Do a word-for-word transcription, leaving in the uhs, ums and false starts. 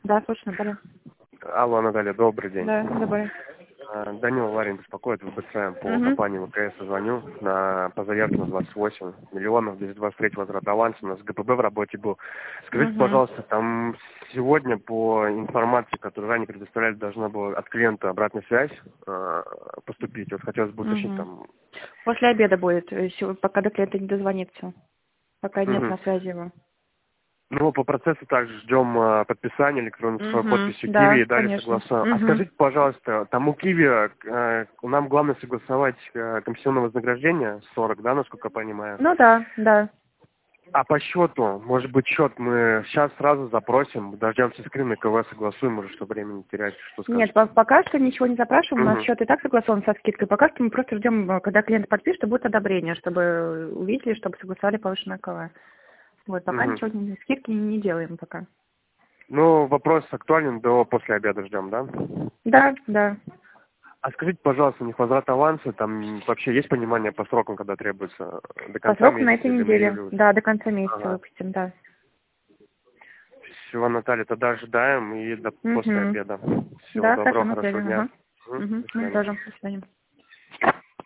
Да, слушай, Наталья. Алло, Наталья, добрый день. Да, добрый. А, Данил Ларин беспокоит, ВБЦ по Угу. компании ВКС звоню на, по заявке на двадцать восемь миллионов, двести двадцать три возврат аванса, у нас ГПБ в работе был. Скажите, Угу. пожалуйста, там сегодня по информации, которую ранее предоставляли, должна была от клиента обратная связь э, поступить. Вот хотелось бы уточнить Угу. там. После обеда будет, э, сего- пока до клиента не дозвонится. Пока нет Мгм. на связи его. Ну, по процессу также ждем э, подписания электронной цифровой Угу. подписью Да, Киви и далее конечно. согласования. А Угу. скажите, пожалуйста, там у Киви э, нам главное согласовать э, комиссионное вознаграждение сорок, да, насколько я понимаю? Ну да, да. А по счету, может быть, счет мы сейчас сразу запросим, дождемся скрины КВ, согласуем, уже, чтобы времени не терять, что Нет, скажете? по- пока что ничего не запрашиваем, у нас Угу. счет и так согласован со скидкой. Пока что мы просто ждем, э, когда клиент подпишет, и будет одобрение, чтобы увидели, чтобы согласовали повышенное КВ. Вот, пока Угу. ничего, не, скидки не делаем пока. Ну, вопрос актуален, до после обеда ждем, да? Да, да. А скажите, пожалуйста, у них возврат аванса, там вообще есть понимание по срокам, когда требуется? До По конца сроку на месяца этой или на неделе. июле уже? Да, до конца месяца Ага. выпустим, да. Всего, Наталья, тогда ожидаем и до после Угу. обеда. Всего Да, хорошо, доброго, на связи. хорошего дня. Ага. Мгм. Угу. До Мы свидания. тоже. До свидания.